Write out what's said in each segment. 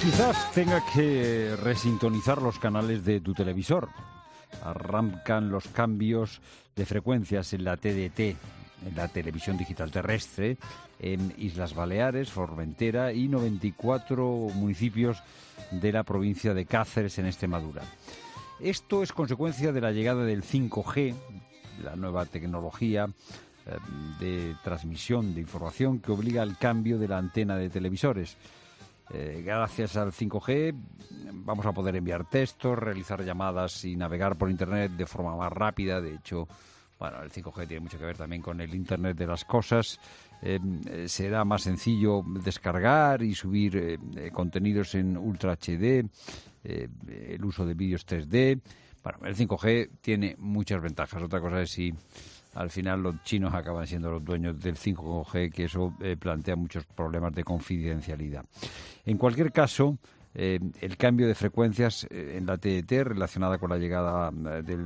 Quizás tenga que resintonizar los canales de tu televisor. Arrancan los cambios de frecuencias en la TDT, en la televisión digital terrestre, en Islas Baleares, Formentera y 94 municipios de la provincia de Cáceres, en Extremadura. Esto es consecuencia de la llegada del 5G, la nueva tecnología de transmisión de información que obliga al cambio de la antena de televisores. Gracias al 5G vamos a poder enviar textos, realizar llamadas y navegar por Internet de forma más rápida. De hecho, bueno, el 5G tiene mucho que ver también con el Internet de las cosas. Será más sencillo descargar y subir contenidos en Ultra HD, el uso de vídeos 3D. Bueno, el 5G tiene muchas ventajas. Otra cosa es si al final los chinos acaban siendo los dueños del 5G, que eso plantea muchos problemas de confidencialidad. En cualquier caso, el cambio de frecuencias en la TDT relacionada con la llegada del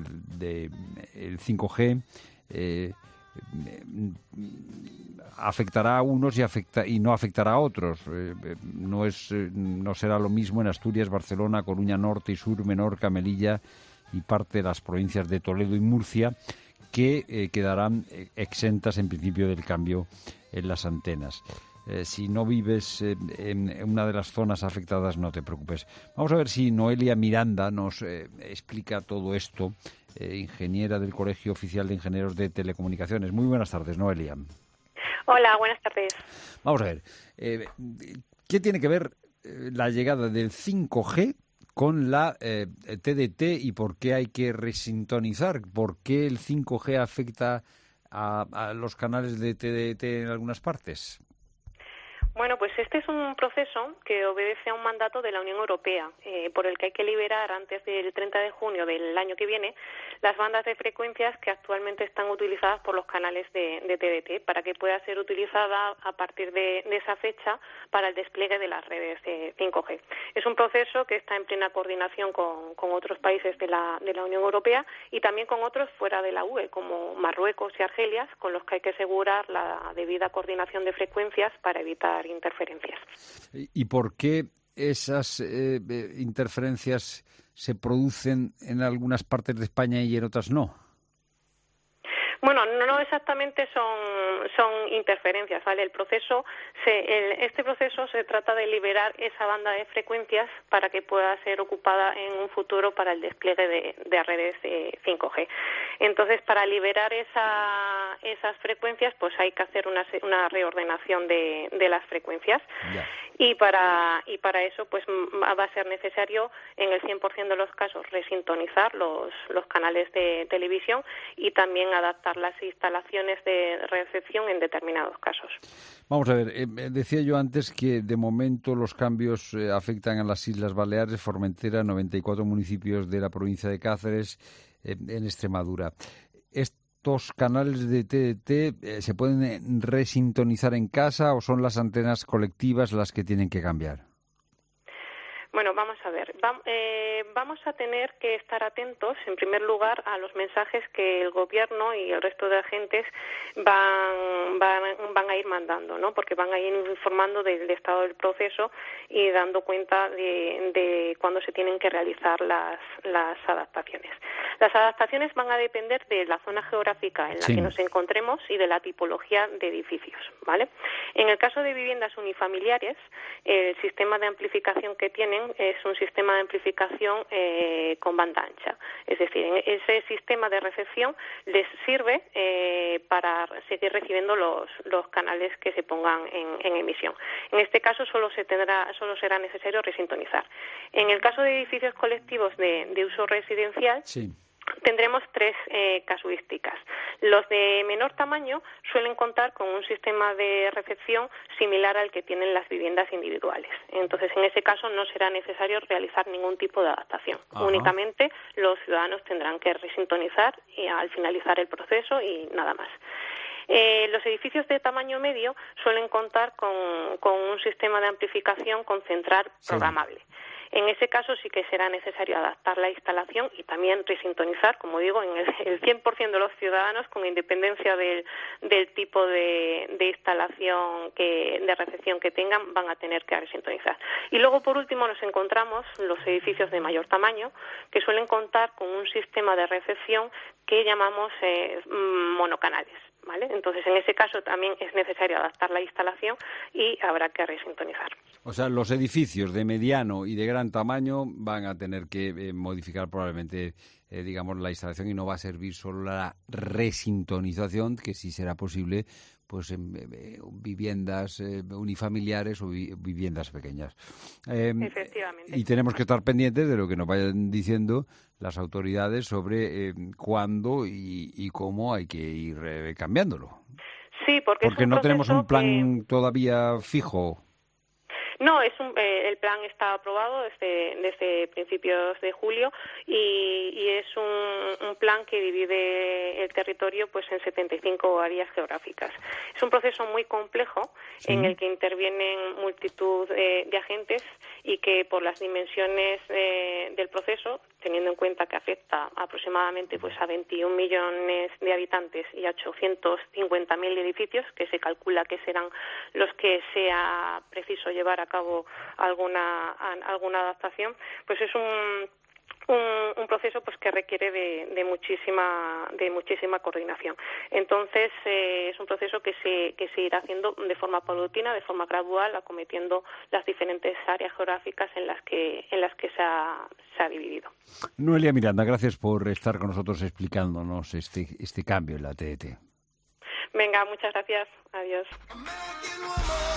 5G afectará a unos y no afectará a otros. No será lo mismo en Asturias, Barcelona, Coruña Norte y Sur, Menorca, Melilla y parte de las provincias de Toledo y Murcia, que quedarán exentas en principio del cambio en las antenas. Si no vives en una de las zonas afectadas, no te preocupes. Vamos a ver si Noelia Miranda nos explica todo esto, ingeniera del Colegio Oficial de Ingenieros de Telecomunicaciones. Muy buenas tardes, Noelia. Hola, buenas tardes. Vamos a ver, ¿qué tiene que ver la llegada del 5G con la TDT y por qué hay que resintonizar? ¿Por qué el 5G afecta a los canales de TDT en algunas partes? Bueno, pues este es un proceso que obedece a un mandato de la Unión Europea, por el que hay que liberar antes del 30 de junio del año que viene las bandas de frecuencias que actualmente están utilizadas por los canales de TDT, para que pueda ser utilizada a partir de esa fecha para el despliegue de las redes 5G. Es un proceso que está en plena coordinación con otros países de la Unión Europea y también con otros fuera de la UE, como Marruecos y Argelia, con los que hay que asegurar la debida coordinación de frecuencias para evitar interferencias. ¿Y por qué esas interferencias se producen en algunas partes de España y en otras no? Bueno, no exactamente son interferencias, ¿vale? Este proceso se trata de liberar esa banda de frecuencias para que pueda ser ocupada en un futuro para el despliegue de redes 5G. Entonces, para liberar esas frecuencias, pues hay que hacer una reordenación de las frecuencias. Yeah. Y para eso, pues va a ser necesario, en el 100% de los casos, resintonizar los canales de televisión y también adaptar las instalaciones de recepción en determinados casos. Vamos a ver, decía yo antes que de momento los cambios afectan a las Islas Baleares, Formentera, 94 municipios de la provincia de Cáceres, en Extremadura. ¿Estos canales de TDT se pueden resintonizar en casa o son las antenas colectivas las que tienen que cambiar? Bueno, vamos a ver. Vamos a tener que estar atentos, en primer lugar, a los mensajes que el Gobierno y el resto de agentes van a ir mandando, ¿no? Porque van a ir informando del estado del proceso y dando cuenta de cuándo se tienen que realizar las adaptaciones. Las adaptaciones van a depender de la zona geográfica en la que nos encontremos y de la tipología de edificios, ¿vale? En el caso de viviendas unifamiliares, el sistema de amplificación que tienen es un sistema de amplificación con banda ancha. Es decir, ese sistema de recepción les sirve para seguir recibiendo los canales que se pongan en emisión. En este caso solo será necesario resintonizar. En el caso de edificios colectivos de uso residencial, tendremos tres casuísticas. Los de menor tamaño suelen contar con un sistema de recepción similar al que tienen las viviendas individuales. Entonces, en ese caso no será necesario realizar ningún tipo de adaptación. Ajá. Únicamente los ciudadanos tendrán que resintonizar al finalizar el proceso y nada más. Los edificios de tamaño medio suelen contar con un sistema de amplificación con central programable. En ese caso sí que será necesario adaptar la instalación y también resintonizar, como digo, en el 100% de los ciudadanos, con independencia del tipo de instalación de recepción que tengan, van a tener que resintonizar. Y luego, por último, nos encontramos los edificios de mayor tamaño, que suelen contar con un sistema de recepción que llamamos monocanales, ¿vale? Entonces, en ese caso también es necesario adaptar la instalación y habrá que resintonizar. O sea, los edificios de mediano y de gran tamaño van a tener que modificar probablemente, digamos, la instalación, y no va a servir solo la resintonización, que sí será posible pues en viviendas unifamiliares o viviendas pequeñas. Efectivamente. Y tenemos que estar pendientes de lo que nos vayan diciendo las autoridades sobre cuándo y cómo hay que ir cambiándolo. Sí, porque no tenemos un plan todavía fijo. No, el plan está aprobado desde principios de julio y es un plan que divide el territorio pues en 75 áreas geográficas. Es un proceso muy complejo, ¿sí?, en el que intervienen multitud de agentes y que por las dimensiones del proceso, teniendo en cuenta que afecta aproximadamente pues a 21 millones de habitantes y a 850.000 edificios, que se calcula que serán los que sea preciso llevar a cabo alguna adaptación, pues es un proceso pues que requiere de muchísima coordinación. Entonces es un proceso que se irá haciendo de forma paulatina, de forma gradual, acometiendo las diferentes áreas geográficas en las que se ha dividido. Noelia Miranda, gracias por estar con nosotros explicándonos este cambio en la TDT. Venga, muchas gracias. Adiós.